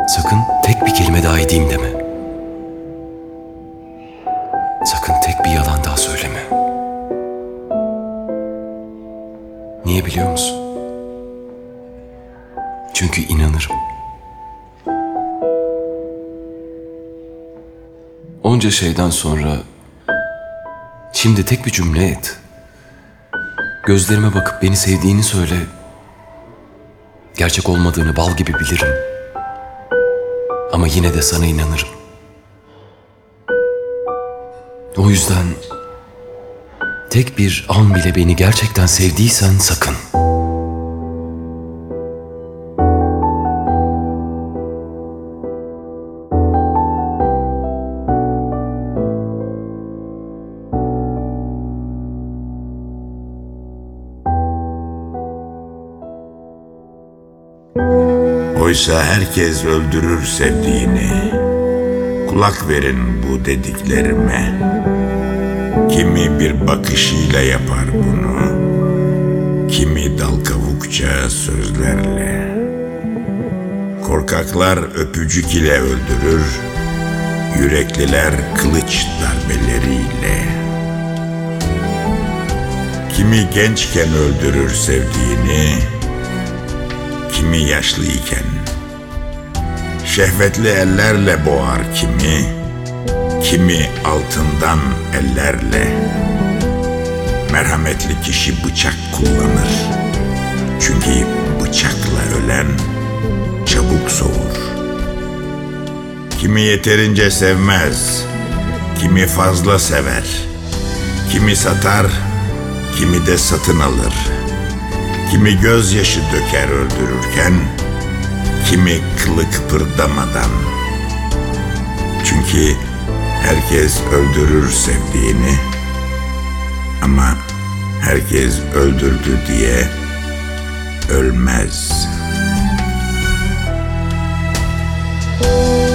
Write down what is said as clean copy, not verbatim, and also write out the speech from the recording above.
Sakın tek bir kelime daha edeyim deme. Sakın tek bir yalan daha söyleme. Niye biliyor musun? Çünkü inanırım. Onca şeyden sonra şimdi tek bir cümle et. Gözlerime bakıp beni sevdiğini söyle. Gerçek olmadığını bal gibi bilirim. Ama yine de sana inanırım. O yüzden tek bir an bile beni gerçekten sevdiysen sakın. Oysa herkes öldürür sevdiğini. Kulak verin bu dediklerime. Kimi bir bakışıyla yapar bunu, kimi dal kavukça sözlerle. Korkaklar öpücük ile öldürür, yürekliler kılıç darbeleriyle. Kimi gençken öldürür sevdiğini, kimi yaşlıyken. Şehvetli ellerle boğar kimi altından ellerle. Merhametli kişi bıçak kullanır. Çünkü bıçakla ölen çabuk soğur. Kimi yeterince sevmez, kimi fazla sever. Kimi satar, kimi de satın alır. Kimi gözyaşı döker öldürürken, kimi kılı kıpırdamadan. Çünkü herkes öldürür sevdiğini, ama herkes öldürdü diye ölmez.